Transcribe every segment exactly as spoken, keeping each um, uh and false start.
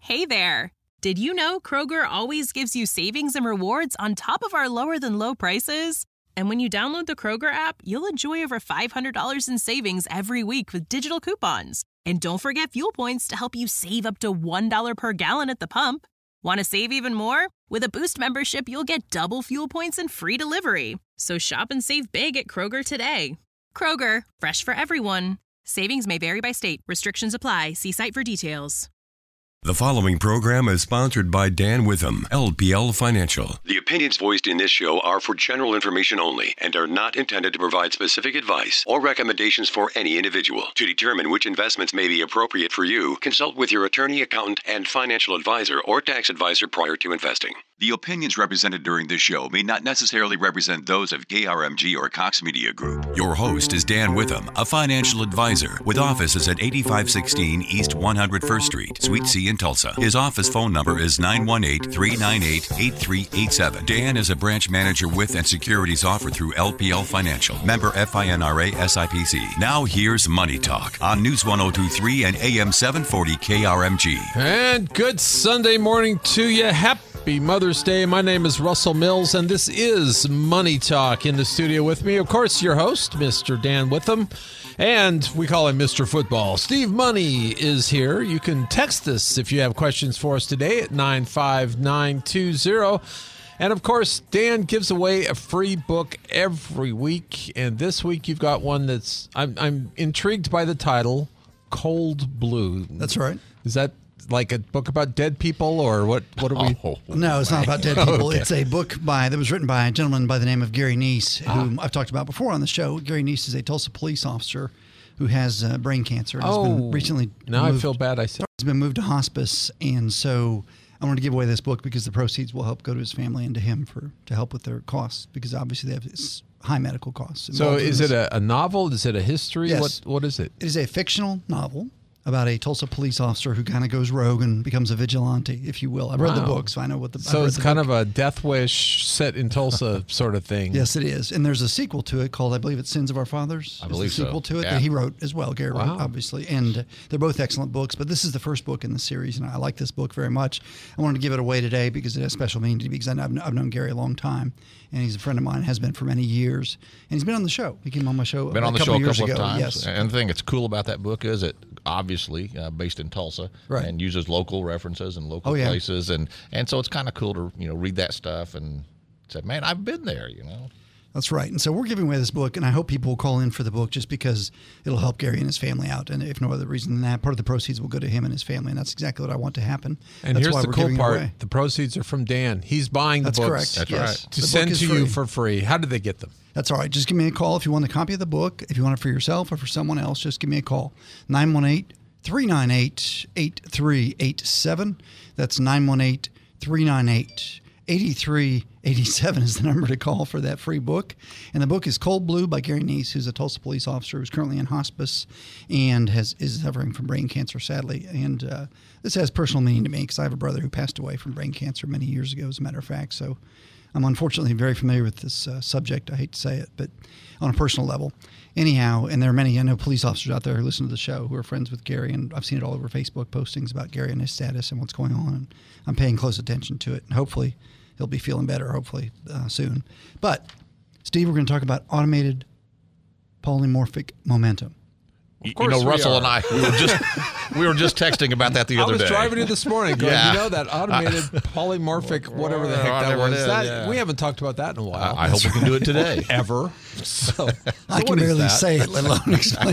Hey there! Did you know Kroger always gives you savings and rewards on top of our lower-than-low prices? And when you download the Kroger app, you'll enjoy over five hundred dollars in savings every week with digital coupons. And don't forget fuel points to help you save up to one dollar per gallon at the pump. Want to save even more? With a Boost membership, you'll get double fuel points and free delivery. So shop and save big at Kroger today. Kroger, fresh for everyone. Savings may vary by state. Restrictions apply. See site for details. The following program is sponsored by Dan Witham, L P L Financial. The opinions voiced in this show are for general information only and are not intended to provide specific advice or recommendations for any individual. To determine which investments may be appropriate for you, consult with your attorney, accountant, and financial advisor or tax advisor prior to investing. The opinions represented during this show may not necessarily represent those of K R M G or Cox Media Group. Your host is Dan Witham, a financial advisor with offices at eighty-five sixteen East one hundred first Street, Suite C in Tulsa. His office phone number is nine one eight, three nine eight, eight three eight seven. Dan is a branch manager with and securities offered through L P L Financial. Member FINRA S I P C. Now here's Money Talk on News one oh two point three and A M seven forty K R M G. And good Sunday morning to you. Happy Mother's Day. My name is Russell Mills, and this is Money Talk. In the studio with me, of course, your host, Mister Dan Witham, and we call him Mister Football. Steve Money is here. You can text us if you have questions for us today at nine five nine two zero. And, of course, Dan gives away a free book every week, and this week you've got one that's, I'm, I'm intrigued by the title, Cold Blue. That's right. Is that like a book about dead people, or what? What are we? Oh, no, it's not about dead people. Okay. It's a book by that was written by a gentleman by the name of Gary Neese, whom ah. I've talked about before on the show. Gary Neese is a Tulsa police officer who has uh, brain cancer. And oh, has been recently now moved, I feel bad. I said he's been moved to hospice, and so I wanted to give away this book because the proceeds will help go to his family and to him for to help with their costs, because obviously they have high medical costs. So, is it a, a novel? Is it a history? Yes. What What is it? It is a fictional novel about a Tulsa police officer who kind of goes rogue and becomes a vigilante, if you will. I've read wow. the book, so I know what the. So it's kind book. of a Death Wish set in Tulsa sort of thing. Yes, it is, and there's a sequel to it called, I believe it's Sins of Our Fathers. I believe the sequel so. to it yeah. that he wrote as well. Gary wow. wrote, obviously, and uh, they're both excellent books. But this is the first book in the series, and I like this book very much. I wanted to give it away today because it has special meaning to me, because I've, I've known Gary a long time, and he's a friend of mine, has been for many years, and he's been on the show. He came on my show. Been a on the couple show a years couple ago. of times. Yes. And the thing that's cool about that book is it obviously uh, based in Tulsa, right. and uses local references and local oh, yeah. places, and and so it's kind of cool to you know read that stuff and say, man, I've been there, you know. That's right. And so we're giving away this book, and I hope people will call in for the book just because it'll help Gary and his family out. And if no other reason than that, part of the proceeds will go to him and his family, and that's exactly what I want to happen. And that's here's why the we're cool giving it part. away. The proceeds are from Dan. He's buying the that's books. Correct. That's yes. right. To the send book to is free. you for free. How do they get them? That's all right. Just give me a call if you want a copy of the book. If you want it for yourself or for someone else, just give me a call. nine one eight, three nine eight, eight three eight seven. That's nine one eight, three nine eight, eight three eight seven is the number to call for that free book. And the book is Cold Blue by Gary Neese, who's a Tulsa police officer who's currently in hospice and has is suffering from brain cancer, sadly. And uh, this has personal meaning to me because I have a brother who passed away from brain cancer many years ago, as a matter of fact. So I'm unfortunately very familiar with this uh, subject. I hate to say it, but on a personal level. Anyhow, and there are many, I know, police officers out there who listen to the show who are friends with Gary, and I've seen it all over Facebook postings about Gary and his status and what's going on, and I'm paying close attention to it, and hopefully he'll be feeling better, hopefully, uh, soon. But, Steve, we're going to talk about automated polymorphic momentum. You know, Russell and I, we were just we were just texting about that the other day. I was day. driving it this morning going, yeah. you know, that automated polymorphic, whatever the heck that was. Did, that, yeah. We haven't talked about that in a while. I, I hope we can do it today. Ever. So, so I can barely say it, let alone explain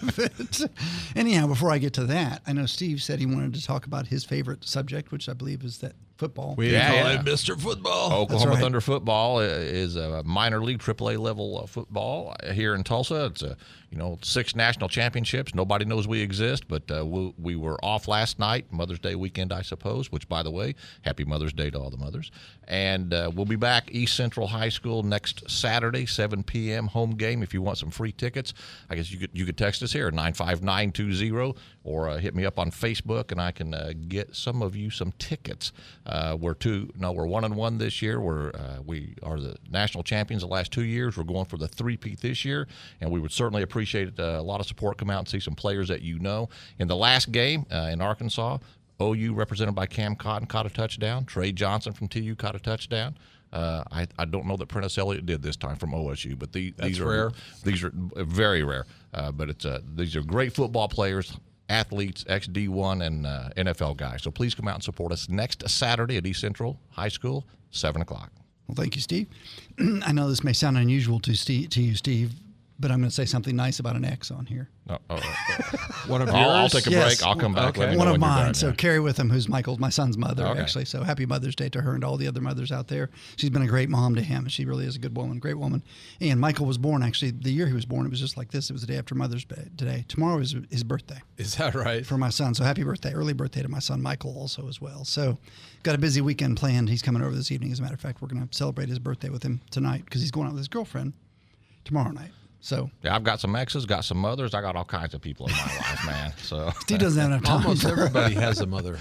it. Anyhow, before I get to that, I know Steve said he wanted to talk about his favorite subject, which I believe is that football. We yeah, call yeah. it Mister Football. Oklahoma right. Thunder football is a minor league triple A level uh, football here in Tulsa. It's a you know six national championships. Nobody knows we exist, but uh, we, we were off last night, Mother's Day weekend, I suppose. Which, by the way, happy Mother's Day to all the mothers. And uh, we'll be back East Central High School next Saturday, seven p.m. home game. If you want some free tickets, I guess you could you could text us here nine five nine two zero or uh, hit me up on Facebook, and I can uh, get some of you some tickets. Uh, we're two, no, we're one and one this year. We're uh, we are the national champions the last two years. We're going for the three-peat this year, and we would certainly appreciate uh, a lot of support. Come out and see some players that you know. In the last game uh, in Arkansas, O U, represented by Cam Cotton, caught a touchdown. Trey Johnson from T U caught a touchdown. Uh, I, I don't know that Prentice Elliott did this time from O S U, but the, these are rare. These are very rare. Uh, but it's uh, these are great football players, athletes, ex D one and uh, N F L guys. So please come out and support us next Saturday at East Central High School, seven o'clock. Well, thank you, Steve. I know this may sound unusual to Steve, to you, Steve, but I'm going to say something nice about an X on here. Oh, oh, oh. One of yours? I'll, I'll take a Yes. break. I'll come back. Okay. Let me One know of when you're mine. done, So yeah. Carrie Witham, who's Michael, my son's mother, Okay. actually. So happy Mother's Day to her and all the other mothers out there. She's been a great mom to him. She really is a good woman, great woman. And Michael was born, actually, the year he was born, it was just like this. It was the day after Mother's Day today. Tomorrow is his birthday Is that right? for my son. So happy birthday, early birthday to my son Michael also as well. So got a busy weekend planned. He's coming over this evening. As a matter of fact, we're going to celebrate his birthday with him tonight because he's going out with his girlfriend tomorrow night. So Yeah, I've got some exes, got some mothers. I got all kinds of people in my life, man. So Steve doesn't have enough time. Almost for- everybody has a mother.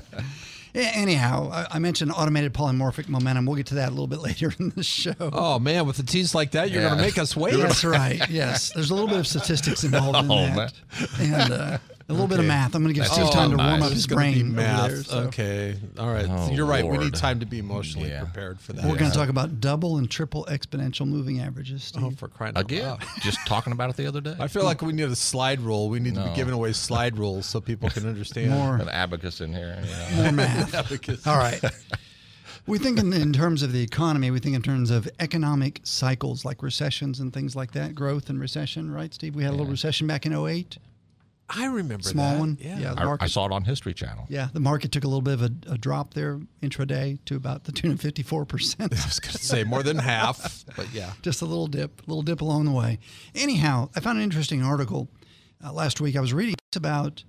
A- Anyhow, I I mentioned automated polymorphic momentum. We'll get to that a little bit later in the show. Oh, man, with a tease like that, you're Yeah. going to make us wait. That's right. Yes, there's a little bit of statistics involved in Oh, that, and uh, a little bit of math. I'm going to give Steve Oh, time to nice. warm up It's his gonna be brain math. over there. So. Okay. All right. Oh, You're right. We Lord. need time to be emotionally Yeah. prepared for that. We're going to talk about double and triple exponential moving averages, Steve. Oh, for crying out again, loud. just talking about it the other day. I feel like we need a slide rule. We need to be No. giving away slide rules so people can understand. More, An abacus in here. You know. more math. Because- All right. We think in, in terms of the economy. We think in terms of economic cycles like recessions and things like that, growth and recession, right, Steve? We had a little recession back in oh eight. I remember Small that. one. Yeah. Yeah. I, market- I saw it on History Channel. Yeah, the market took a little bit of a, a drop there intraday to about the tune of fifty-four percent. I was going to say more than half, but yeah. Just a little dip, little dip along the way. Anyhow, I found an interesting article uh, last week. I was reading about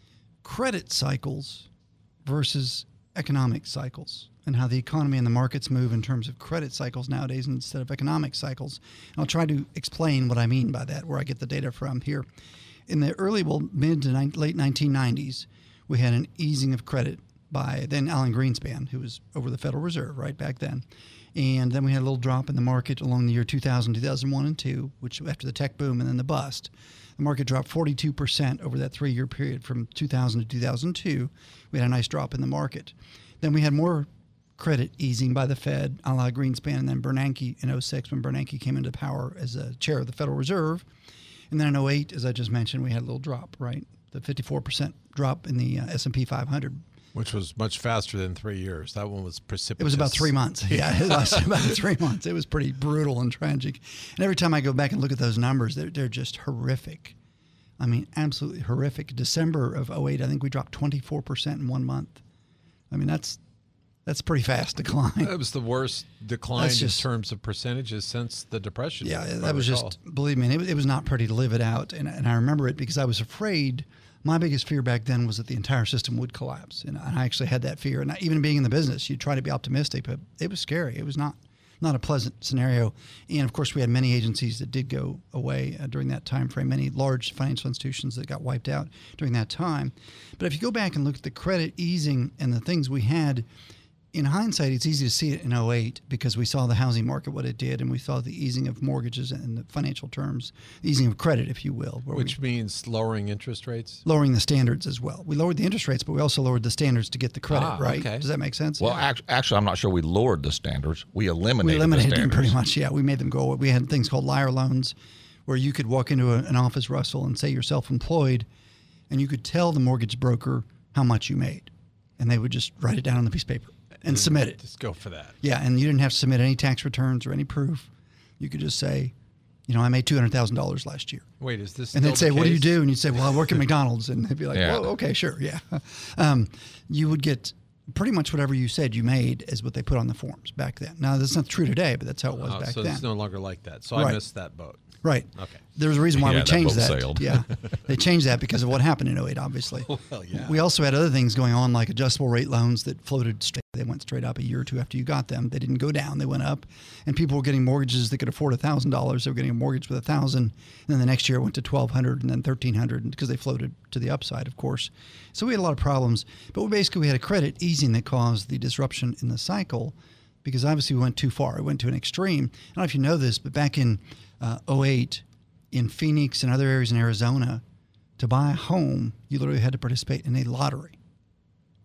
credit cycles versus economic cycles and how the economy and the markets move in terms of credit cycles nowadays instead of economic cycles. And I'll try to explain what I mean by that, where I get the data from here. In the early, well, mid to ni- late nineteen nineties, we had an easing of credit by then Alan Greenspan, who was over the Federal Reserve right back then. And then we had a little drop in the market along the year two thousand, two thousand one, and two, which after the tech boom and then the bust. The market dropped forty-two percent over that three-year period from two thousand to two thousand two. We had a nice drop in the market. Then we had more credit easing by the Fed, a la Greenspan, and then Bernanke in oh six when Bernanke came into power as a chair of the Federal Reserve. And then in oh eight, as I just mentioned, we had a little drop, right? The fifty-four percent drop in the uh, S and P five hundred. Which was much faster than three years. That one was precipitous. It was about three months. Yeah, it lasted about three months. It was pretty brutal and tragic. And every time I go back and look at those numbers, they're, they're just horrific. I mean, absolutely horrific. December of oh eight, I think we dropped twenty-four percent in one month. I mean, that's that's pretty fast decline. It was the worst decline That's just- in terms of percentages since the Depression. Yeah, if I that was recall. just, believe me, it was, it was not pretty to live it out. And, and I remember it because I was afraid. My biggest fear back then was that the entire system would collapse. And I actually had that fear. And I, even being in the business, you try to be optimistic, but it was scary. It was not not a pleasant scenario. And of course, we had many agencies that did go away uh, during that time frame, many large financial institutions that got wiped out during that time. But if you go back and look at the credit easing and the things we had, in hindsight, it's easy to see it in oh eight because we saw the housing market, what it did, and we saw the easing of mortgages in the financial terms, easing of credit, if you will. Where Which we, means lowering interest rates? lowering the standards as well. We lowered the interest rates, but we also lowered the standards to get the credit, Ah, right? okay. Does that make sense? Well, act- actually, I'm not sure we lowered the standards. We eliminated, we eliminated the them standards. pretty much, yeah. We made them go away. We had things called liar loans where you could walk into a, an office, Russell, and say you're self-employed, and you could tell the mortgage broker how much you made, and they would just write it down on the piece of paper and submit it. Just go for that. Yeah, and you didn't have to submit any tax returns or any proof. You could just say, you know, I made two hundred thousand dollars last year. Wait, is this And still they'd say, the what do you case? do? And you'd say, well, I work at McDonald's. And they'd be like, Yeah. whoa, okay, sure, yeah. Um, you would get pretty much whatever you said you made is what they put on the forms back then. Now, that's not true today, but that's how it was Oh, back so then. it's no longer like that. So Right. I missed that boat. Right. Okay. There was a reason why Yeah, we that changed boat that. sailed. Yeah. They changed that because of what happened in oh eight, obviously. Well, yeah. We also had other things going on like adjustable rate loans that floated straight. They went straight up a year or two after you got them. They didn't go down. They went up. And people were getting mortgages that could afford one thousand dollars. They were getting a mortgage with one thousand dollars. And then the next year it went to twelve hundred dollars and then thirteen hundred dollars because they floated to the upside, of course. So we had a lot of problems. But we basically we had a credit easing that caused the disruption in the cycle because obviously we went too far. It went to an extreme. I don't know if you know this, but back in uh, oh eight, in Phoenix and other areas in Arizona, to buy a home, you literally had to participate in a lottery.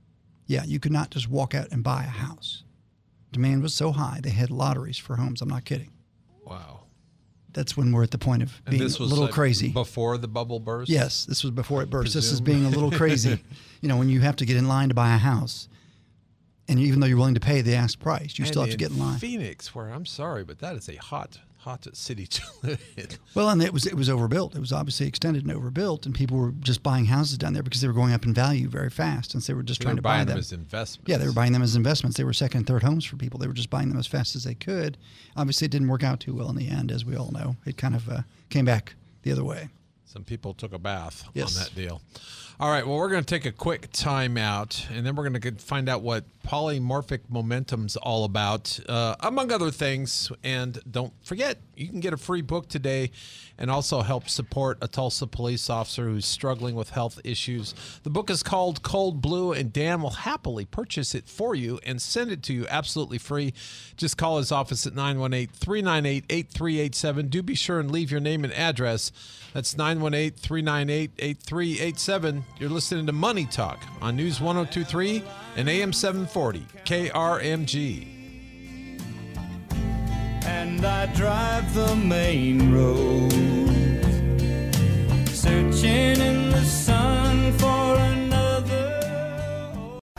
Yeah, you could not just walk out and buy a house. Demand was so high, they had lotteries for homes. I'm not kidding. Wow. That's when we're at the point of And being this a was little like crazy. before the bubble burst? Yes, this was before it burst. This is Presume. being a little crazy. You know, when you have to get in line to buy a house, and even though you're willing to pay the asked price, you And still have to get in line. Phoenix, where I'm sorry, but that is a hot, hot city to live in. Well, and it was it was overbuilt. It was obviously extended and overbuilt, and people were just buying houses down there because they were going up in value very fast, and so they were just They trying were to buy buying them. them as investments. Yeah, they were buying them as investments. They were second and third homes for people. They were just buying them as fast as they could. Obviously, it didn't work out too well in the end, as we all know. It kind of uh, came back the other way. Some people took a bath Yes. on that deal. All right, well, we're going to take a quick time out, and then we're going to find out what polymorphic momentum's all about, uh, among other things. And don't forget, you can get a free book today and also help support a Tulsa police officer who's struggling with health issues. The book is called Cold Blue, and Dan will happily purchase it for you and send it to you absolutely free. Just call his office at nine one eight, three nine eight, eight three eight seven. Do be sure and leave your name and address. That's nine one eight, three nine eight, eight three eight seven. You're listening to Money Talk on News one oh two point three and A M seven forty, K R M G. And I drive the main road, searching in the sun for another.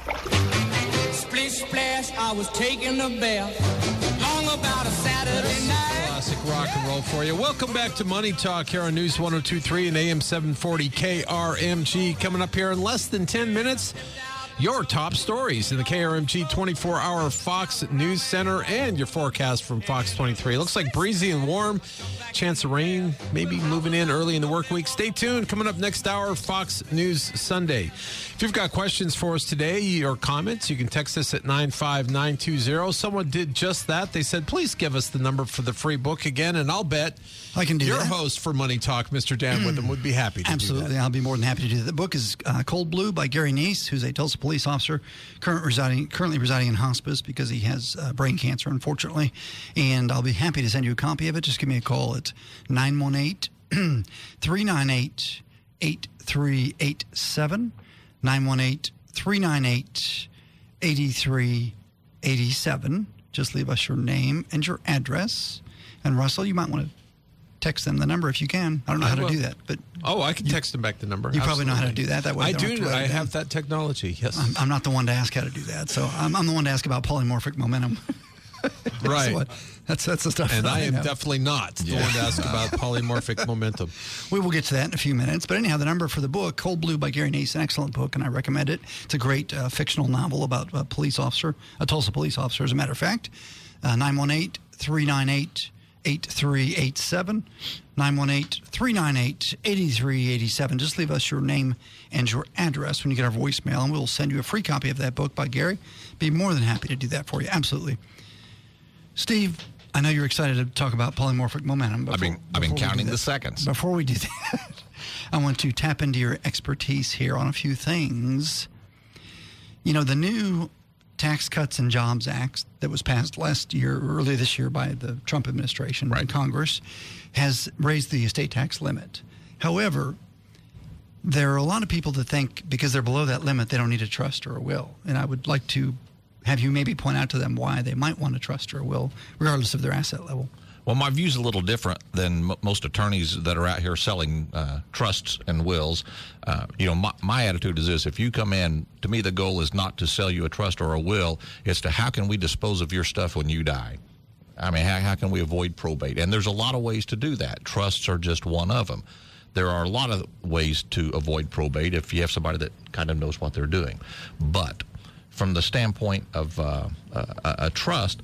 Splish splash, I was taking a bath, long about a Saturday night. Classic rock and roll for you. Welcome back to Money Talk here on News one oh two point three and A M seven forty K R M G. Coming up here in less than ten minutes, your top stories in the K R M G twenty-four hour Fox News Center and your forecast from Fox twenty-three. It looks like breezy and warm. Chance of rain maybe moving in early in the work week. Stay tuned. Coming up next hour, Fox News Sunday. If you've got questions for us today or comments, you can text us at nine five nine two zero. Someone did just that. They said, please give us the number for the free book again, and I'll bet I can do your that. host for Money Talk, Mister Dan Witham, would be happy to Absolutely. do that. I'll be more than happy to do that. The book is uh, Cold Blue by Gary Neese, who's a Tulsa police officer, current residing, currently residing in hospice because he has uh, brain cancer, unfortunately. And I'll be happy to send you a copy of it. Just give me a call at nine one eight, three nine eight, eight three eight seven, nine one eight, three nine eight, eight three eight seven. Just leave us your name and your address. And Russell, you might want to text them the number if you can. I don't know I how to will. do that, but Oh, I can text him back the number. you probably know how to Absolutely. do that. That way I they don't have do. to write I it down. have that technology. Yes. I'm, I'm not the one to ask how to do that. So I'm, I'm the one to ask about polymorphic momentum. That's Right. what- that's that's the stuff. And that I am know. definitely not the one to ask about polymorphic momentum. We will get to that in a few minutes. But anyhow, the number for the book, Cold Blue by Gary Neese, an excellent book, and I recommend it. It's a great uh, fictional novel about a police officer, a Tulsa police officer, as a matter of fact. Uh, nine one eight, three nine eight, eight three eight seven, nine one eight, three nine eight, eight three eight seven. Just leave us your name and your address when you get our voicemail, and we'll send you a free copy of that book by Gary. Be more than happy to do that for you. Absolutely. Steve, I know you're excited to talk about polymorphic momentum. I've been, Before- I've been before we do counting that- the seconds. Before we do that, I want to tap into your expertise here on a few things. You know, the new Tax Cuts and Jobs Act that was passed last year, earlier this year by the Trump administration Right. and Congress, has raised the estate tax limit. However, there are a lot of people that think because they're below that limit, they don't need a trust or a will. And I would like to have you maybe point out to them why they might want a trust or a will, regardless of their asset level. Well, my view's a little different than m- most attorneys that are out here selling uh, trusts and wills. Uh, you know, my, my attitude is this: if you come in, to me, the goal is not to sell you a trust or a will. It's to how can we dispose of your stuff when you die. I mean, how, how can we avoid probate? And there's a lot of ways to do that. Trusts are just one of them. There are a lot of ways to avoid probate if you have somebody that kind of knows what they're doing. But from the standpoint of uh, a, a trust,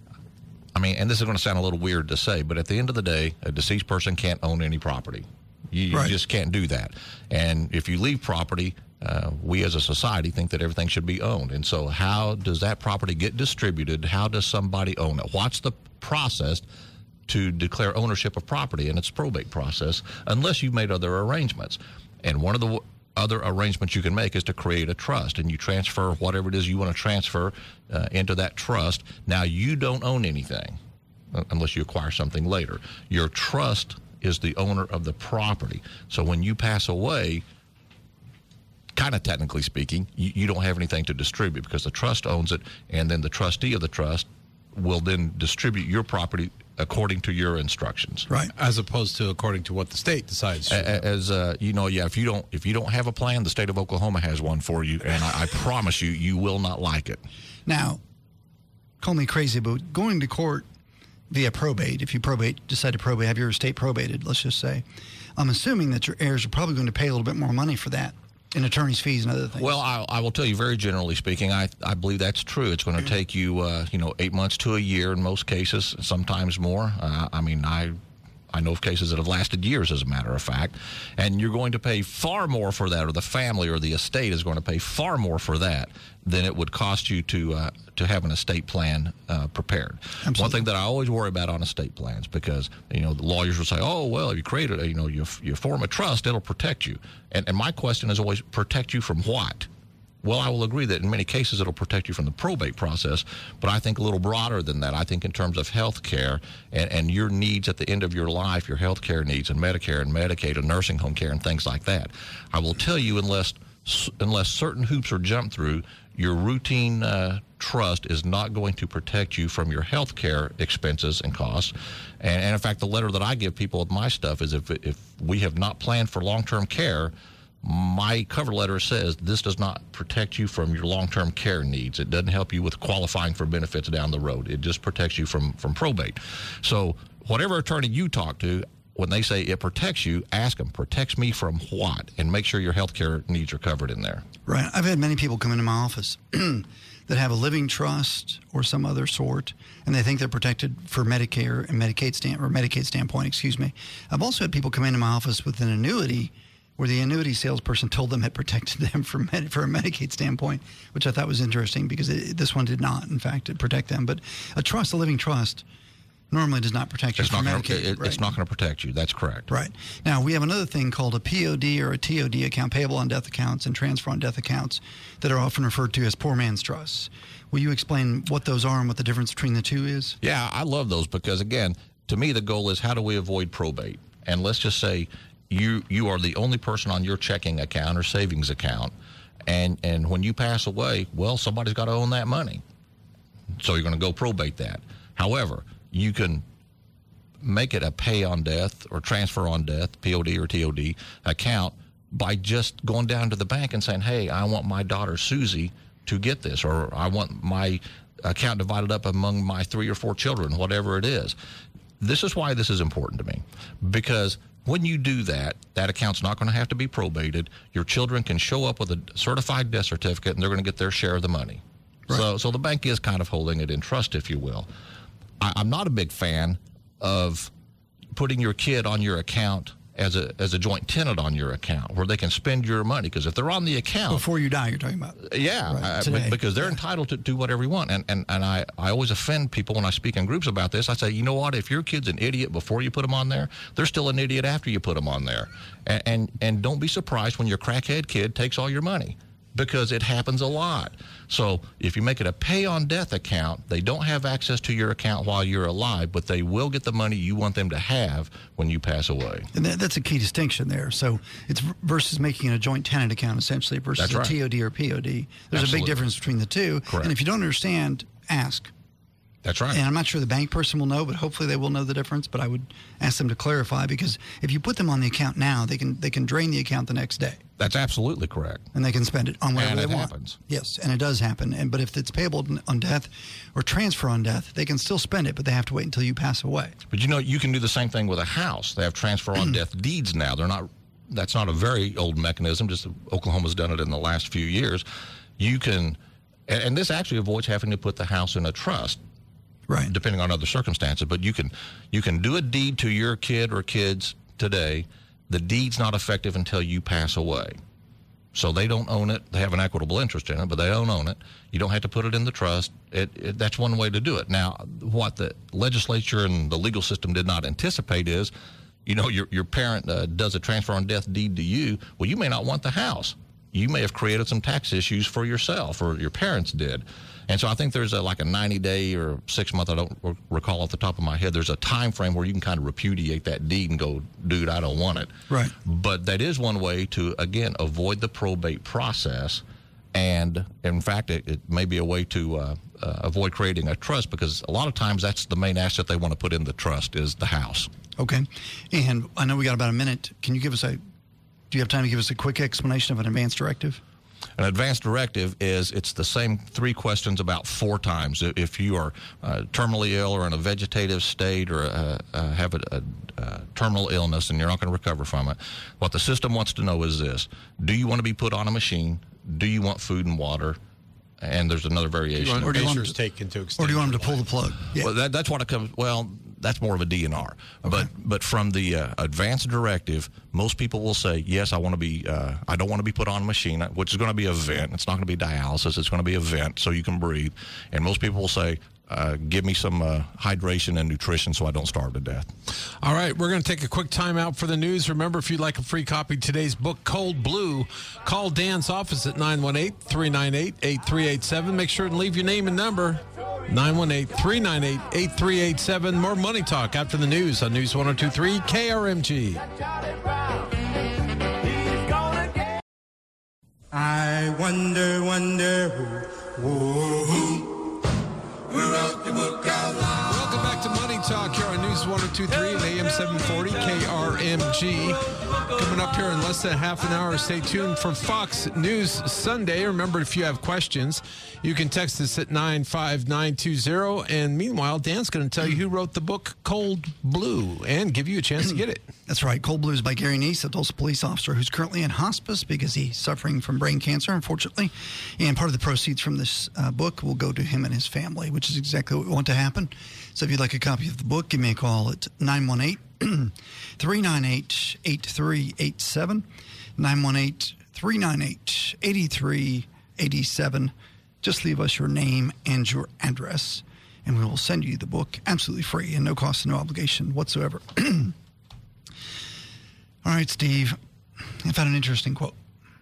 I mean, and this is going to sound a little weird to say, but at the end of the day, a deceased person can't own any property. You, you Right. just can't do that. And if you leave property, uh, we as a society think that everything should be owned. And so how does that property get distributed? How does somebody own it? What's the process to declare ownership of property? And it's probate process, unless you've made other arrangements. And one of the w- other arrangements you can make is to create a trust, and you transfer whatever it is you want to transfer uh, into that trust. Now, you don't own anything uh, unless you acquire something later. Your trust is the owner of the property. So when you pass away, kind of technically speaking, you, you don't have anything to distribute because the trust owns it, and then the trustee of the trust will then distribute your property according to your instructions. Right. As opposed to according to what the state decides to. As uh, you know, yeah, if you don't if you don't have a plan, the state of Oklahoma has one for you, and I, I promise you, you will not like it. Now, call me crazy, but going to court via probate, if you probate, decide to probate, have your estate probated, let's just say, I'm assuming that your heirs are probably going to pay a little bit more money for that in attorney's fees and other things. Well, I, I will tell you, very generally speaking, I, I believe that's true. It's going to take you, uh, you know, eight months to a year in most cases, sometimes more. Uh, I mean, I I know of cases that have lasted years, as a matter of fact, and you're going to pay far more for that, or the family or the estate is going to pay far more for that than it would cost you to uh, to have an estate plan uh, prepared. Absolutely. One thing that I always worry about on estate plans, because you know the lawyers will say, "Oh, well, if you create a, you know, you you form a trust, it'll protect you." And and my question is always, protect you from what? Well, I will agree that in many cases it'll protect you from the probate process, but I think a little broader than that. I think in terms of health care and, and your needs at the end of your life, your health care needs and Medicare and Medicaid and nursing home care and things like that. I will tell you, unless unless certain hoops are jumped through, your routine uh, trust is not going to protect you from your health care expenses and costs. And, and in fact, the letter that I give people with my stuff is if if we have not planned for long-term care, my cover letter says this does not protect you from your long-term care needs. It doesn't help you with qualifying for benefits down the road. It just protects you from, from probate. So whatever attorney you talk to, when they say it protects you, ask them, protects me from what? And make sure your health care needs are covered in there. Right. I've had many people come into my office that have a living trust or some other sort, and they think they're protected for Medicare and Medicaid stand or Medicaid standpoint, excuse me. I've also had people come into my office with an annuity where the annuity salesperson told them it protected them for med- for a Medicaid standpoint, which I thought was interesting because it, this one did not, in fact, protect them. But a trust, a living trust, normally does not protect you it's from not Medicaid. Gonna, it, right? It's not going to protect you. That's correct. Right. Now, we have another thing called a P O D or a T O D account, payable on death accounts and transfer on death accounts, that are often referred to as poor man's trusts. Will you explain what those are and what the difference between the two is? Yeah, I love those because, again, to me, the goal is how do we avoid probate? And let's just say you you are the only person on your checking account or savings account, and, and when you pass away, well, somebody's got to own that money. So you're going to go probate that. However, you can make it a pay on death or transfer on death, P O D or T O D account, by just going down to the bank and saying, hey, I want my daughter Susie to get this, or I want my account divided up among my three or four children, whatever it is. This is why this is important to me, because when you do that, that account's not going to have to be probated. Your children can show up with a certified death certificate, and they're going to get their share of the money. Right. So, so the bank is kind of holding it in trust, if you will. I, I'm not a big fan of putting your kid on your account as a as a joint tenant on your account where they can spend your money, because if they're on the account before you die, you're talking about yeah right, uh, because they're yeah. entitled to do whatever you want. And and, and I, I always offend people when I speak in groups about this. I say, you know what, if your kid's an idiot before you put them on there, they're still an idiot after you put them on there. And and, and don't be surprised when your crackhead kid takes all your money, because it happens a lot. So if you make it a pay-on-death account, they don't have access to your account while you're alive, but they will get the money you want them to have when you pass away. And that, that's a key distinction there. So it's versus making a joint tenant account, essentially, versus That's a right. T O D or P O D. There's Absolutely. a big difference between the two. Correct. And if you don't understand, ask. That's right. And I'm not sure the bank person will know, but hopefully they will know the difference. But I would ask them to clarify, because if you put them on the account now, they can they can drain the account the next day. That's absolutely correct. And they can spend it on whatever And they it want. happens. Yes, and it does happen. And but if it's payable on death or transfer on death, they can still spend it, but they have to wait until you pass away. But you know, you can do the same thing with a house. They have transfer on death deeds now. They're not. That's not a very old mechanism. Just Oklahoma's done it in the last few years. You can, and, and this actually avoids having to put the house in a trust. Right. Depending on other circumstances, but you can you can do a deed to your kid or kids today. The deed's not effective until you pass away. So they don't own it. They have an equitable interest in it, but they don't own it. You don't have to put it in the trust. It, it, that's one way to do it. Now, what the legislature and the legal system did not anticipate is, you know, your your parent uh, does a transfer on death deed to you. Well, you may not want the house. you may have created some tax issues for yourself, or your parents did. And so I think there's a, like a ninety day or six month, I don't recall off the top of my head, there's a time frame where you can kind of repudiate that deed and go, dude, I don't want it. Right. But that is one way to, again, avoid the probate process. And in fact, it, it may be a way to uh, uh, avoid creating a trust, because a lot of times that's the main asset they want to put in the trust is the house. Okay. And I know we got about a minute. Can you give us a, do you have time to give us a quick explanation of an advance directive? An advance directive is, it's the same three questions about four times. If you are uh, terminally ill or in a vegetative state, or uh, uh, have a, a, a terminal illness and you're not going to recover from it, what the system wants to know is this: do you want to be put on a machine? Do you want food and water? And there's another variation. Do you want Or do you want measures to- taken to Or extend do you want them your to pull life? the plug? Yeah. Well, that, that's what it comes. Well, that's more of a D N R. But but from the uh, advance directive, most people will say, yes, I want to be. Uh, I don't want to be put on a machine, which is going to be a vent. It's not going to be dialysis. It's going to be a vent so you can breathe. And most people will say, uh, give me some uh, hydration and nutrition so I don't starve to death. All right, we're going to take a quick time out for the news. Remember, if you'd like a free copy of today's book, Cold Blue, call Dan's office at nine one eight, three nine eight, eight three eight seven. Make sure and leave your name and number. nine one eight, three nine eight, eight three eight seven. More Money Talk after the news on News one oh two point three K R M G. I wonder, wonder who, who, who, who wrote the book of life? Welcome back to Money Talk here on News one oh two point three and A M seven forty K R M G. Coming up here in less than half an hour, stay tuned for Fox News Sunday. Remember, if you have questions, you can text us at nine five nine two zero. And meanwhile, Dan's going to tell you who wrote the book Cold Blue and give you a chance to get it. That's right. Cold Blue is by Gary Neese, a Tulsa police officer who's currently in hospice because he's suffering from brain cancer, unfortunately. And part of the proceeds from this uh, book will go to him and his family, which is exactly what we want to happen. So if you'd like a copy of the book, give me a call at nine one eight, three nine eight, eight three eight seven, nine one eight, three nine eight, eight three eight seven. Just leave us your name and your address, and we will send you the book absolutely free and no cost and no obligation whatsoever. All right, Steve, I found an interesting quote.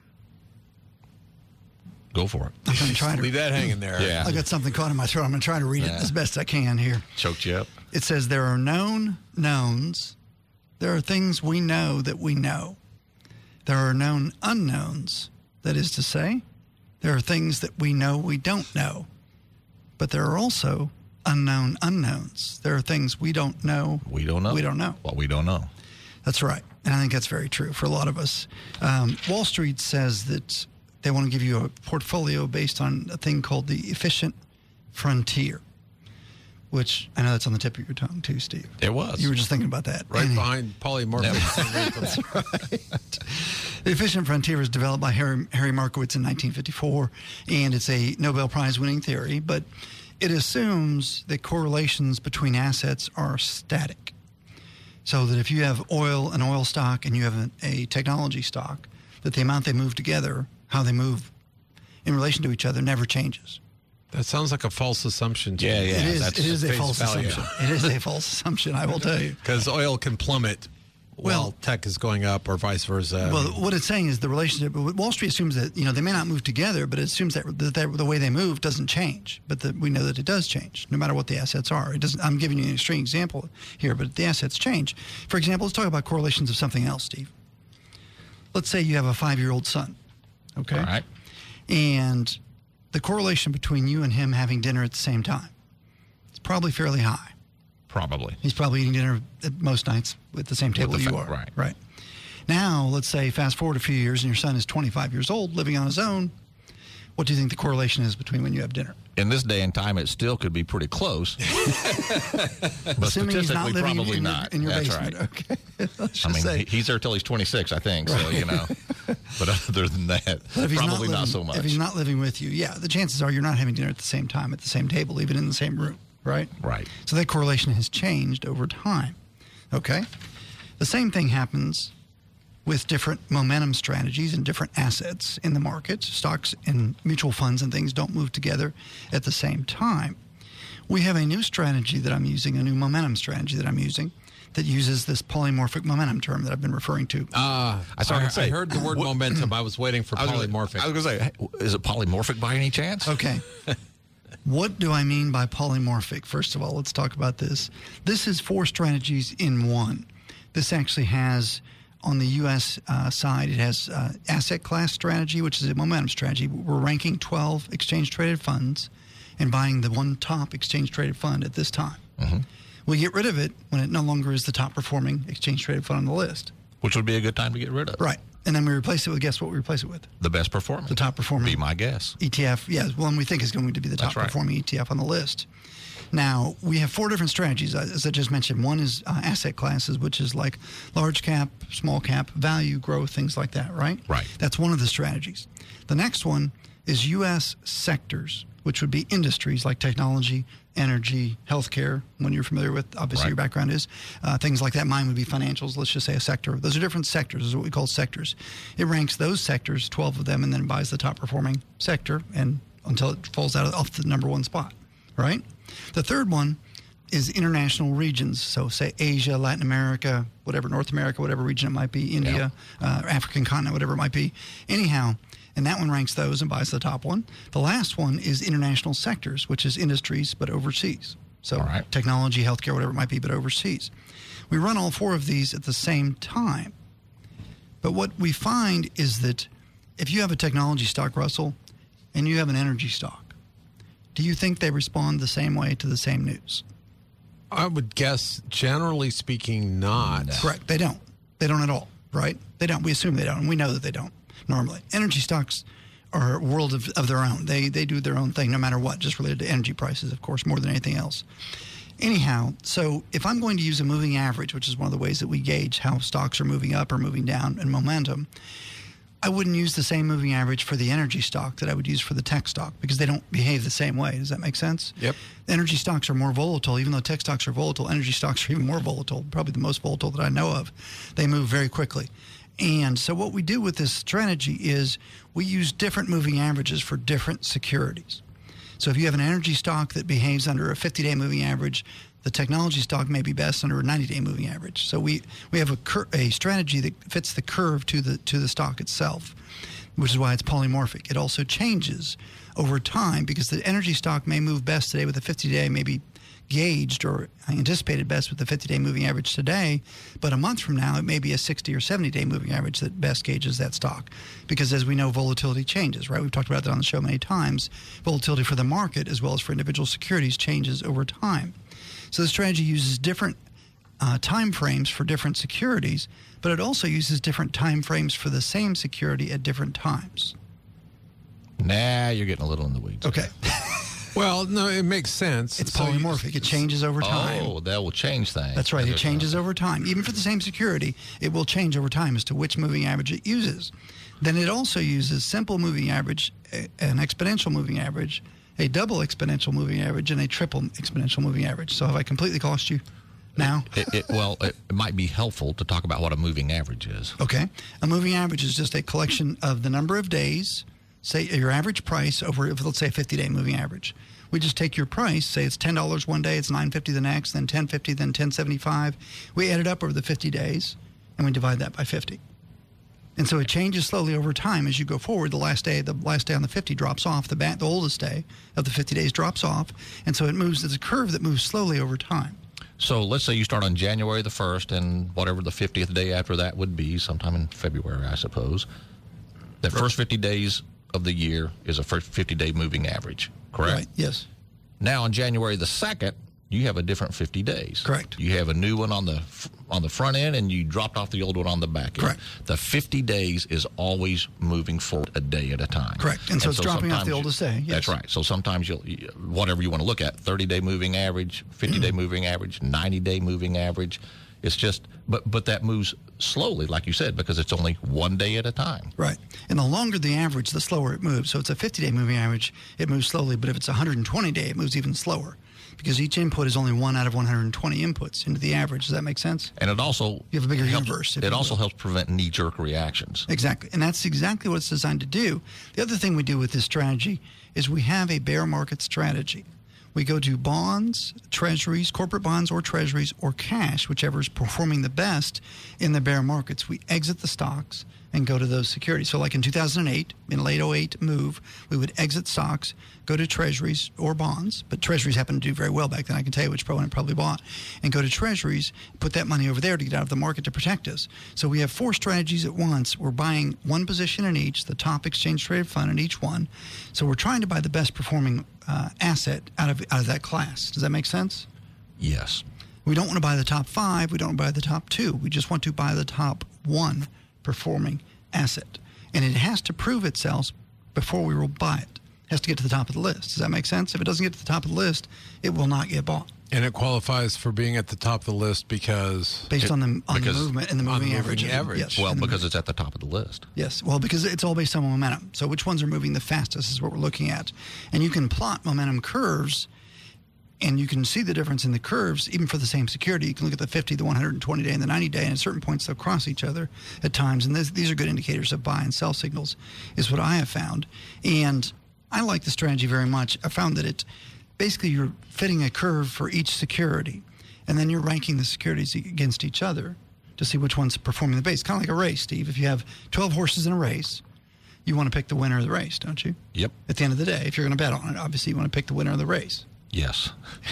Go for it. I'm going to try to Leave that hanging there. Yeah. I got something caught in my throat. I'm going to try to read it Yeah. as best I can here. Choked you up. It says, there are known knowns. There are things we know that we know. There are known unknowns. That is to say, there are things that we know we don't know. But there are also unknown unknowns. There are things we don't know. We don't know. We don't know. Well, we don't know. That's right. And I think that's very true for a lot of us. Um, Wall Street says that they want to give you a portfolio based on a thing called the efficient frontier, which I know that's on the tip of your tongue too, Steve. It was. You were just thinking about that. Right And- behind polymorphism. That's right. The efficient frontier was developed by Harry, Harry Markowitz in nineteen fifty-four, and it's a Nobel Prize winning theory, but it assumes that correlations between assets are static. So that if you have oil, an oil stock, and you have a, a technology stock, that the amount they move together, how they move in relation to each other, never changes. That sounds like a false assumption to Yeah, me. yeah. it is. that's It is a face false value. assumption. It is a false assumption. I will tell you. Because oil can plummet while Well- tech is going up, or vice versa. Well, what it's saying is the relationship. Wall Street assumes that you know they may not move together, but it assumes that, that, that the way they move doesn't change. But the, we know that it does change, no matter what the assets are. It doesn't. I'm giving you an extreme example here, but the assets change. For example, let's talk about correlations of something else, Steve. Let's say you have a five-year-old son. Okay. All right. And the correlation between you and him having dinner at the same time, it's probably fairly high. Probably. He's probably eating dinner at most nights at the same table the you fa- are. right. Right. Now, let's say fast forward a few years and your son is twenty-five years old, living on his own. What do you think the correlation is between when you have dinner? In this day and time, it still could be pretty close. But Assuming he's not statistically, living probably in, not. in your That's basement. right. Okay. Let's just I mean, say. he- he's there till he's twenty-six, I think. So, you know. But other than that, But if he's probably living, not so much. If he's not living with you, yeah, the chances are you're not having dinner at the same time, at the same table, even in the same room, right? Right. So that correlation has changed over time. Okay? The same thing happens with different momentum strategies and different assets in the market. Stocks and mutual funds and things don't move together at the same time. We have a new strategy that I'm using, a new momentum strategy that I'm using, that uses this polymorphic momentum term that I've been referring to. Uh, I started I, to say, I heard the word what- momentum. I was waiting for I was gonna- polymorphic. I was going to say, hey, is it polymorphic by any chance? Okay. What do I mean by polymorphic? First of all, let's talk about this. This is four strategies in one. This actually has, on the U S uh, side, it has uh, asset class strategy, which is a momentum strategy. We're ranking twelve exchange-traded funds and buying the one top exchange-traded fund at this time. Mm-hmm. We get rid of it when it no longer is the top-performing exchange-traded fund on the list. Which would be a good time to get rid of. Right. And then we replace it with, guess what we replace it with? The best performing. The top performing. Be my guess. E T F, yeah, one we think is going to be the top That's right. performing E T F on the list. Now, we have four different strategies, as I just mentioned. One is uh, asset classes, which is like large cap, small cap, value, growth, things like that, right? Right. That's one of the strategies. The next one is U S sectors, which would be industries like technology, energy, healthcare, when you're familiar with, obviously Right. your background is, uh, things like that. Mine would be financials, let's just say a sector. Those are different sectors, is what we call sectors. It ranks those sectors, twelve of them, and then buys the top performing sector and until it falls out of, off the number one spot, right? The third one is international regions. So say Asia, Latin America, whatever, North America, whatever region it might be, India, uh, African continent, whatever it might be. Anyhow, and that one ranks those and buys the top one. The last one is international sectors, which is industries, but overseas. So All right. technology, healthcare, whatever it might be, but overseas. We run all four of these at the same time. But what we find is that if you have a technology stock, Russell, and you have an energy stock, do you think they respond the same way to the same news? I would guess, generally speaking, not. Correct. They don't. They don't at all, right? They don't. We assume they don't, and we know that they don't normally. Energy stocks are a world of, of their own. They they do their own thing no matter what, just related to energy prices, of course, more than anything else. Anyhow, so if I'm going to use a moving average, which is one of the ways that we gauge how stocks are moving up or moving down in momentum, I wouldn't use the same moving average for the energy stock that I would use for the tech stock because they don't behave the same way. Does that make sense? Yep. Energy stocks are more volatile. Even though tech stocks are volatile, energy stocks are even more volatile, probably the most volatile that I know of. They move very quickly. And so what we do with this strategy is we use different moving averages for different securities. So if you have an energy stock that behaves under a fifty-day moving average, the technology stock may be best under a ninety-day moving average. So we, we have a, cur- a strategy that fits the curve to the to the stock itself, which is why it's polymorphic. It also changes over time because the energy stock may move best today with a fifty-day, maybe gauged or anticipated best with the fifty-day moving average today, but a month from now it may be a sixty or seventy-day moving average that best gauges that stock. Because as we know, volatility changes, right? We've talked about that on the show many times. Volatility for the market as well as for individual securities changes over time. So the strategy uses different uh, time frames for different securities, but it also uses different time frames for the same security at different times. Nah, you're getting a little in the weeds. Okay. Well, no, it makes sense. It's So you- polymorphic. It changes over time. Oh, that will change things. That's right. It There's changes over time. Even for the same security, it will change over time as to which moving average it uses. Then it also uses simple moving average, a- an exponential moving average, a double exponential moving average, and a triple exponential moving average. So have I completely lost you now? It, it, well, it, it might be helpful to talk about what a moving average is. Okay. A moving average is just a collection of the number of days, say your average price over, if let's say a fifty-day moving average. We just take your price, say it's ten dollars one day, it's nine fifty the next, then ten fifty, then ten seventy-five. We add it up over the fifty days, and we divide that by fifty. And so it changes slowly over time as you go forward. The last day, the last day on the fifty drops off. The back, the oldest day of the fifty days drops off, and so it moves. It's a curve that moves slowly over time. So let's say you start on January the first, and whatever the fiftieth day after that would be, sometime in February, I suppose. The first fifty days of the year is a fifty-day moving average, correct? Right. Yes. Now on January the second, you have a different fifty days. Correct. You have a new one on the on the front end, and you dropped off the old one on the back end. Correct. The fifty days is always moving forward a day at a time. Correct. And so it's dropping off the sometimes oldest day, you- That's yes. right. So sometimes you'll, you- whatever you want to look at, thirty-day moving average, fifty-day moving average, ninety-day moving average. It's just, but but that moves slowly, like you said, because it's only one day at a time. Right. And the longer the average, the slower it moves. So it's a fifty-day moving average, it moves slowly. But if it's a one hundred twenty day, it moves even slower because each input is only one out of one hundred twenty inputs into the average. Does that make sense? And it also You have a bigger helps, universe, if It you also will. helps prevent knee-jerk reactions. Exactly. And that's exactly what it's designed to do. The other thing we do with this strategy is we have a bear market strategy. We go to bonds, treasuries, corporate bonds or treasuries, or cash, whichever is performing the best in the bear markets. We exit the stocks and go to those securities. So like in two thousand eight, in late oh eight move, we would exit stocks, go to treasuries or bonds, but treasuries happened to do very well back then, I can tell you which one I probably bought, and go to treasuries, put that money over there to get out of the market to protect us. So we have four strategies at once. We're buying one position in each, the top exchange traded fund in each one. So we're trying to buy the best performing uh, asset out of out of that class. Does that make sense? Yes. We don't want to buy the top five. We don't want to buy the top two. We just want to buy the top one performing asset. And it has to prove itself before we will buy it. It has to get to the top of the list. Does that make sense? If it doesn't get to the top of the list, it will not get bought. And it qualifies for being at the top of the list because... Based it, on the, on the because movement and the on moving moving average. average. Yes, Well, and the because moving- it's at the top of the list. Yes, well, because it's all based on momentum. So which ones are moving the fastest is what we're looking at. And you can plot momentum curves, and you can see the difference in the curves, even for the same security. You can look at the fifty, the one hundred twenty day, and the ninety day, and at certain points they'll cross each other at times. And this, these are good indicators of buy and sell signals, is what I have found. And I like the strategy very much. I found that it basically you're fitting a curve for each security, and then you're ranking the securities against each other to see which one's performing the best. Kind of like a race, Steve. If you have twelve horses in a race, you want to pick the winner of the race, don't you? Yep. At the end of the day, if you're going to bet on it, obviously you want to pick the winner of the race. Yes.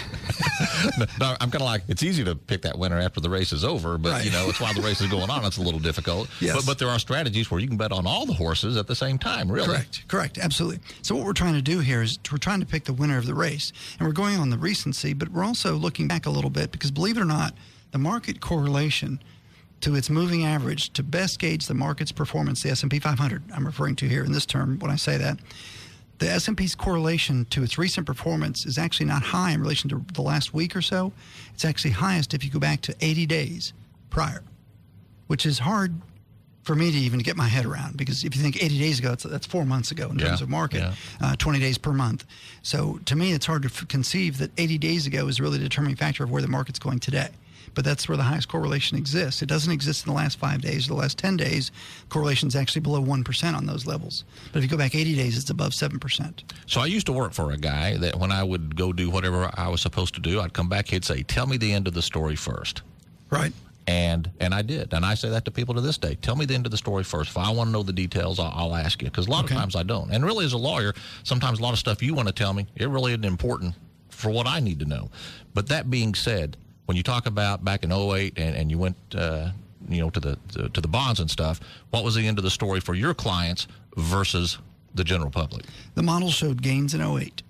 no, I'm kind of like, it's easy to pick that winner after the race is over, but, Right. you know, it's while the race is going on, it's a little difficult. Yes. But, but there are strategies where you can bet on all the horses at the same time, really. Correct, correct, absolutely. So what we're trying to do here is we're trying to pick the winner of the race, and we're going on the recency, but we're also looking back a little bit because, believe it or not, the market correlation to its moving average to best gauge the market's performance, the S and P five hundred, I'm referring to here in this term when I say that, the S and P's correlation to its recent performance is actually not high in relation to the last week or so. It's actually highest if you go back to eighty days prior, which is hard for me to even get my head around, because if you think eighty days ago, that's, that's four months ago in Yeah, terms of market, yeah. uh, twenty days per month. So to me, it's hard to f- conceive that eighty days ago is really the determining factor of where the market's going today. But that's where the highest correlation exists. It doesn't exist in the last five days or the last ten days. Correlation is actually below one percent on those levels. But if you go back eighty days, it's above seven percent. So I used to work for a guy that when I would go do whatever I was supposed to do, I'd come back, he'd say, tell me the end of the story first. Right. And and I did. And I say that to people to this day. Tell me the end of the story first. If I want to know the details, I'll, I'll ask you. Because a lot Okay. of times I don't. And really, as a lawyer, sometimes a lot of stuff you want to tell me, it really isn't important for what I need to know. But that being said, when you talk about back in oh eight and, and you went uh, you know, to the to, to the bonds and stuff, what was the end of the story for your clients versus the general public? The model showed gains in oh eight.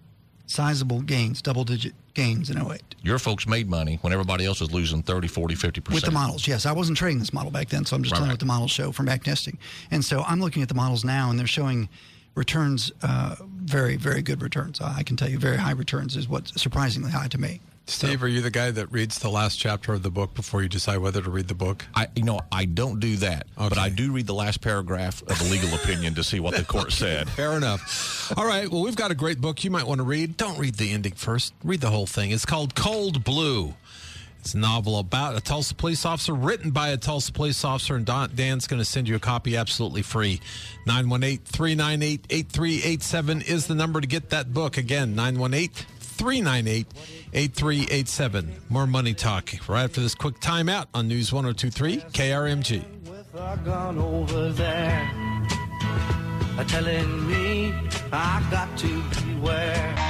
Sizable gains, double-digit gains in oh eight. Your folks made money when everybody else was losing thirty, forty, fifty percent. With the models, yes. I wasn't trading this model back then, so I'm just Right, telling you right. what the models show from backtesting. And so I'm looking at the models now, and they're showing returns, uh, very, very good returns. I can tell you very high returns is what's surprisingly high to me. Steve, are you the guy that reads the last chapter of the book before you decide whether to read the book? I, you know, I don't do that, but Okay. I do read the last paragraph of the legal opinion to see what the court said. Fair enough. All right. Well, we've got a great book you might want to read. Don't read the ending first. Read the whole thing. It's called Cold Blue. It's a novel about a Tulsa police officer, written by a Tulsa police officer, and Don, Dan's going to send you a copy absolutely free. nine one eight, three nine eight, eight three eight seven is the number to get that book. Again, nine one eight, three nine eight, eight three eight seven. More Money Talk right after this quick timeout on News one oh two point three K R M G. With a gun over there, uh, telling me I got to beware.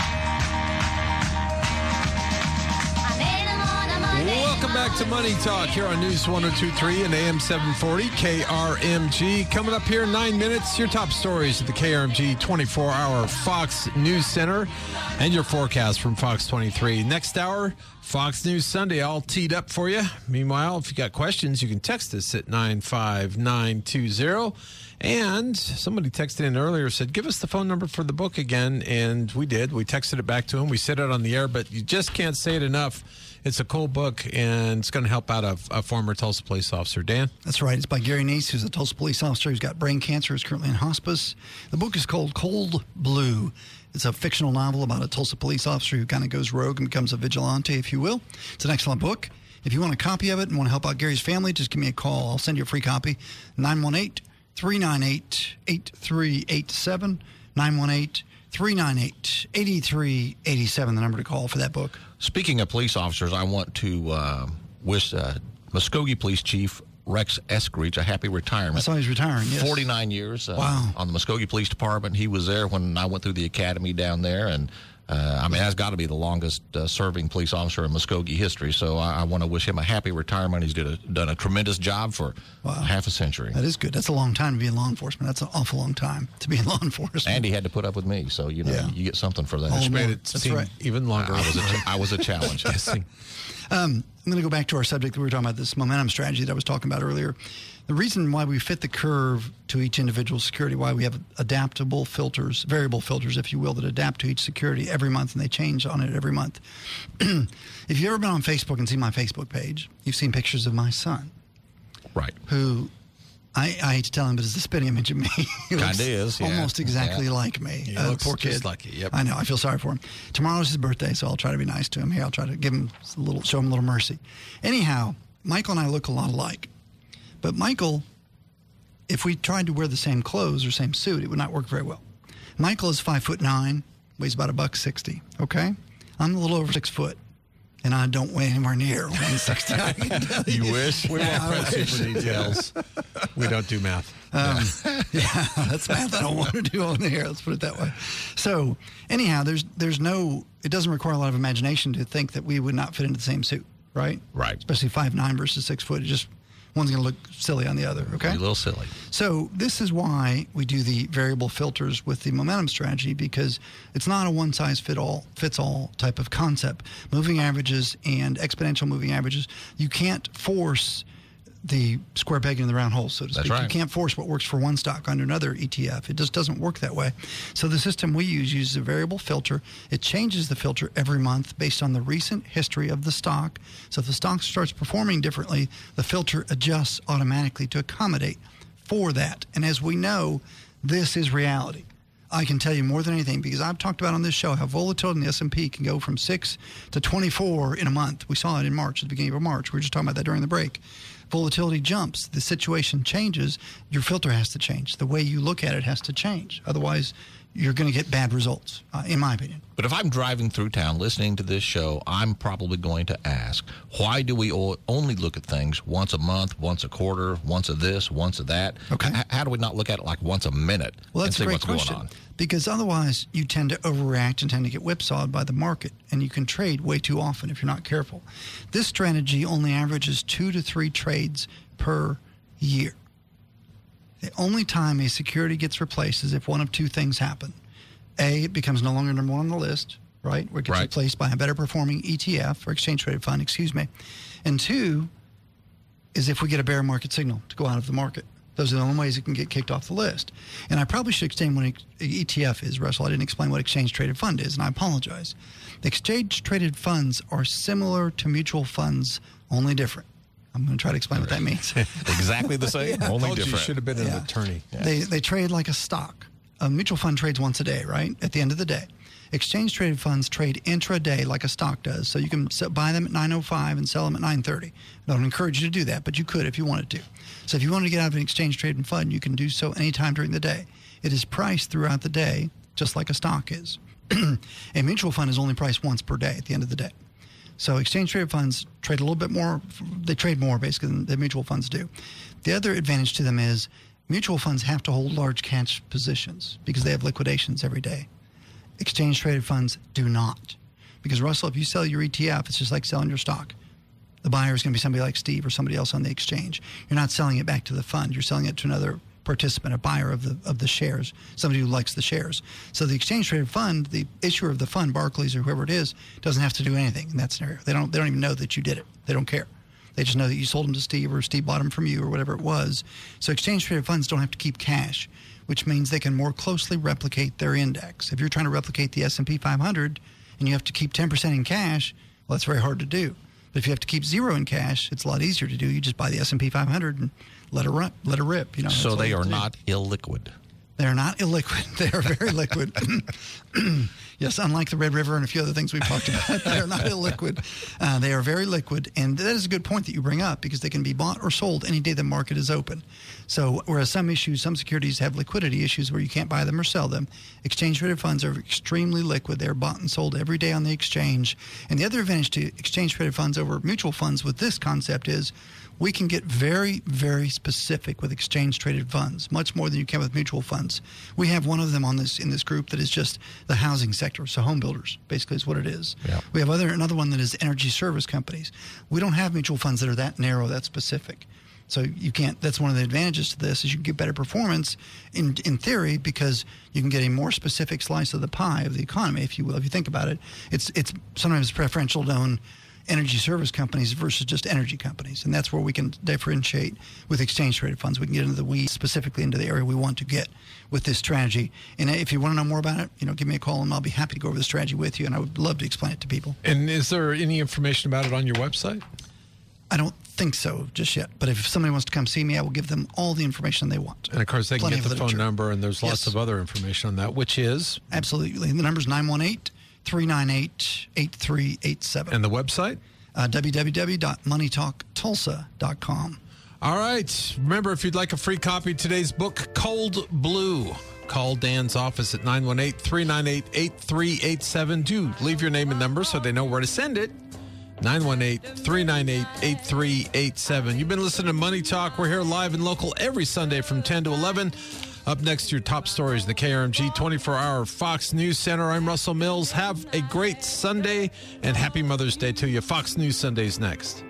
Welcome back to Money Talk here on News one oh two point three and A M seven forty K R M G. Coming up here in nine minutes, your top stories at the K R M G twenty-four hour Fox News Center and your forecast from Fox twenty-three. Next hour, Fox News Sunday, all teed up for you. Meanwhile, if you got questions, you can text us at nine five nine two zero. And somebody texted in earlier, said, give us the phone number for the book again. And we did. We texted it back to him. We said it on the air, but you just can't say it enough. It's a cool book, and it's going to help out a, a former Tulsa police officer. Dan? That's right. It's by Gary Neese, who's a Tulsa police officer who's got brain cancer, is currently in hospice. The book is called Cold Blue. It's a fictional novel about a Tulsa police officer who kind of goes rogue and becomes a vigilante, if you will. It's an excellent book. If you want a copy of it and want to help out Gary's family, just give me a call. I'll send you a free copy. nine one eight, three nine eight, eight three eight seven. nine one eight, three nine eight, eight three eight seven, the number to call for that book. Speaking of police officers, I want to uh, wish uh, Muskogee Police Chief Rex Eskridge a happy retirement. I saw he's retiring, yes. forty-nine years uh, wow. on the Muskogee Police Department. He was there when I went through the academy down there, and uh, I mean, that's got to be the longest uh, serving police officer in Muskogee history. So I, I want to wish him a happy retirement. He's did a, done a tremendous job for wow. half a century. That is good. That's a long time to be in law enforcement. That's an awful long time to be in law enforcement. And he had to put up with me, so you know, Yeah. you get something for that. Oh, Which made more. it That's seem right. even longer. I was a, ch- I was a challenge. Guessing. Um, I'm going to go back to our subject that we were talking about, this momentum strategy that I was talking about earlier. The reason why we fit the curve to each individual security, why we have adaptable filters, variable filters, if you will, that adapt to each security every month, and they change on it every month. If you've ever been on Facebook and seen my Facebook page, you've seen pictures of my son, Right. who I, I hate to tell him, but it's the spit image of me. He Kinda looks is, yeah. almost exactly Yeah. like me. He Uh, looks poor just kid. like you, yep. I know. I feel sorry for him. Tomorrow's his birthday, so I'll try to be nice to him. Here, I'll try to give him a little, show him a little mercy. Anyhow, Michael and I look a lot alike, but Michael, if we tried to wear the same clothes or same suit, it would not work very well. Michael is five foot nine, weighs about a buck sixty. Okay, I'm a little over six foot, and I don't weigh anywhere near one sixty. I can tell you. You wish? We won't press you for details. We don't do math. Um, yeah, that's math I don't want to do on the air. Let's put it that way. So, anyhow, there's there's no. It doesn't require a lot of imagination to think that we would not fit into the same suit, right? Right. Especially five nine versus six foot. It just one's going to look silly on the other. Okay. A little silly. So this is why we do the variable filters with the momentum strategy, because it's not a one size fit all fits all type of concept. Moving averages and exponential moving averages, you can't force the square peg in the round hole, so to That's speak. right. You can't force what works for one stock onto another E T F. It just doesn't work that way. So the system we use uses a variable filter. It changes the filter every month based on the recent history of the stock. So if the stock starts performing differently, the filter adjusts automatically to accommodate for that. And as we know, this is reality. I can tell you more than anything, because I've talked about on this show how volatility in the S and P can go from six to twenty-four in a month. We saw it in March, at the beginning of March. We were just talking about that during the break. Volatility jumps. The situation changes. Your filter has to change. The way you look at it has to change. Otherwise, you're going to get bad results, uh, in my opinion. But if I'm driving through town listening to this show, I'm probably going to ask, why do we o- only look at things once a month, once a quarter, once a this, once a that? Okay. H- how do we not look at it like once a minute Well, and that's see a great what's question. going on? Because otherwise, you tend to overreact and tend to get whipsawed by the market, and you can trade way too often if you're not careful. This strategy only averages two to three trades per year. The only time a security gets replaced is if one of two things happen. A, it becomes no longer number one on the list, right? Or it gets Right. replaced by a better performing E T F or exchange traded fund, excuse me. And two is if we get a bear market signal to go out of the market. Those are the only ways it can get kicked off the list. And I probably should explain what an E T F is, Russell. I didn't explain what exchange traded fund is, and I apologize. Exchange traded funds are similar to mutual funds, only different. I'm going to try to explain what that means. Exactly the same, only Told you different. should have been an Yeah. attorney. They they trade like a stock. A mutual fund trades once a day, right? At the end of the day. Exchange traded funds trade intraday like a stock does. So you can s- buy them at nine oh five and sell them at nine thirty. I don't encourage you to do that, but you could if you wanted to. So if you wanted to get out of an exchange traded fund, you can do so anytime during the day. It is priced throughout the day, just like a stock is. A mutual fund is only priced once per day at the end of the day. So exchange traded funds trade a little bit more. They trade more basically than the mutual funds do. The other advantage to them is mutual funds have to hold large cash positions because they have liquidations every day. Exchange traded funds do not. Because Russell, if you sell your E T F, it's just like selling your stock. The buyer is going to be somebody like Steve or somebody else on the exchange. You're not selling it back to the fund. You're selling it to another participant, a buyer of the of the shares, somebody who likes the shares. So the exchange traded fund, the issuer of the fund, Barclays or whoever it is, doesn't have to do anything in that scenario. They don't they don't even know that you did it. They don't care. They just know that you sold them to Steve or Steve bought them from you or whatever it was. So exchange traded funds don't have to keep cash, which means they can more closely replicate their index. If you're trying to replicate the S and P five hundred and you have to keep ten percent in cash, well, that's very hard to do. But if you have to keep zero in cash, it's a lot easier to do. You just buy the S and P five hundred and let it rip. Let it rip. You know. So that's all they you have are to do. not illiquid. They're not illiquid. They are very liquid. Yes, unlike the Red River and a few other things we've talked about, they are not illiquid. Uh, they are very liquid, and that is a good point that you bring up because they can be bought or sold any day the market is open. So whereas some issues, some securities have liquidity issues where you can't buy them or sell them, exchange-traded funds are extremely liquid. They're bought and sold every day on the exchange. And the other advantage to exchange-traded funds over mutual funds with this concept is we can get very, very specific with exchange-traded funds, much more than you can with mutual funds. We have one of them on this in this group that is just the housing sector, so home builders, basically is what it is. Yeah. We have other another one that is energy service companies. We don't have mutual funds that are that narrow, that specific. So you can't. That's one of the advantages to this is you can get better performance in in theory because you can get a more specific slice of the pie of the economy, if you will. If you think about it, it's it's sometimes preferential to own energy service companies versus just energy companies, and that's where we can differentiate with exchange-traded funds. We can get into the weeds, specifically into the area we want to get with this strategy. And if you want to know more about it, you know, give me a call, and I'll be happy to go over the strategy with you, and I would love to explain it to people. And is there any information about it on your website? I don't think so just yet, but if somebody wants to come see me, I will give them all the information they want. And of course, they Plenty can get of the phone literature. number, and there's lots Yes. of other information on that, which is? Absolutely. The number's nine one eight, three nine eight, eight three eight seven. And the website? Uh, w w w dot money talk tulsa dot com. All right. Remember, if you'd like a free copy of today's book, Cold Blue, call Dan's office at nine one eight, three nine eight, eight three eight seven. Do leave your name and number so they know where to send it. nine one eight, three nine eight, eight three eight seven. You've been listening to Money Talk. We're here live and local every Sunday from ten to eleven. Up next, your top stories, the K R M G twenty-four hour Fox News Center. I'm Russell Mills. Have a great Sunday and happy Mother's Day to you. Fox News Sunday's next.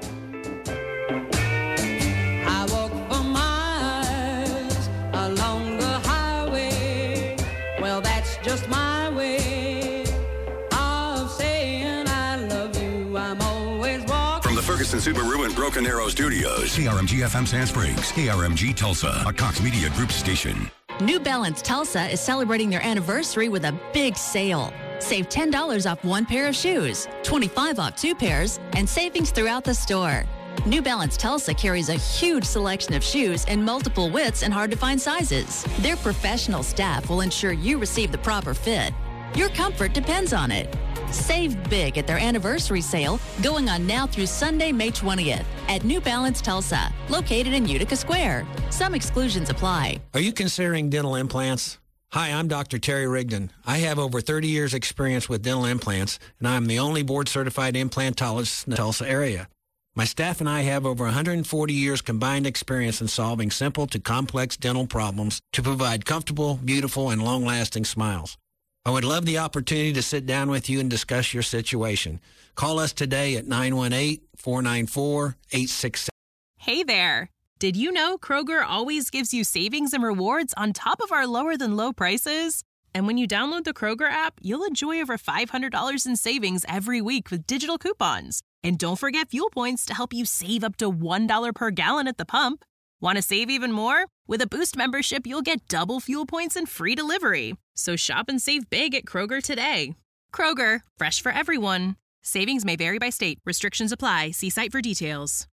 I walk for miles along the highway. Well, that's just my way of saying I love you. I'm always walking. From the Ferguson Subaru and Broken Arrow Studios, K R M G F M Sand Springs, K R M G Tulsa, a Cox Media Group station. New Balance Tulsa is celebrating their anniversary with a big sale. Save ten dollars off one pair of shoes, twenty-five dollars off two pairs, and savings throughout the store. New Balance Tulsa carries a huge selection of shoes in multiple widths and hard-to-find sizes. Their professional staff will ensure you receive the proper fit. Your comfort depends on it. Save big at their anniversary sale going on now through Sunday, May twentieth at New Balance Tulsa, located in Utica Square. Some exclusions apply. Are you considering dental implants? Hi, I'm Doctor Terry Rigdon. I have over thirty years experience with dental implants, and I'm the only board-certified implantologist in the Tulsa area. My staff and I have over one hundred forty years combined experience in solving simple to complex dental problems to provide comfortable, beautiful, and long-lasting smiles. I would love the opportunity to sit down with you and discuss your situation. Call us today at nine one eight, four nine four, eight six seven. Hey there! Did you know Kroger always gives you savings and rewards on top of our lower than low prices? And when you download the Kroger app, you'll enjoy over five hundred dollars in savings every week with digital coupons. And don't forget fuel points to help you save up to one dollar per gallon at the pump. Want to save even more? With a Boost membership, you'll get double fuel points and free delivery. So shop and save big at Kroger today. Kroger, fresh for everyone. Savings may vary by state. Restrictions apply. See site for details.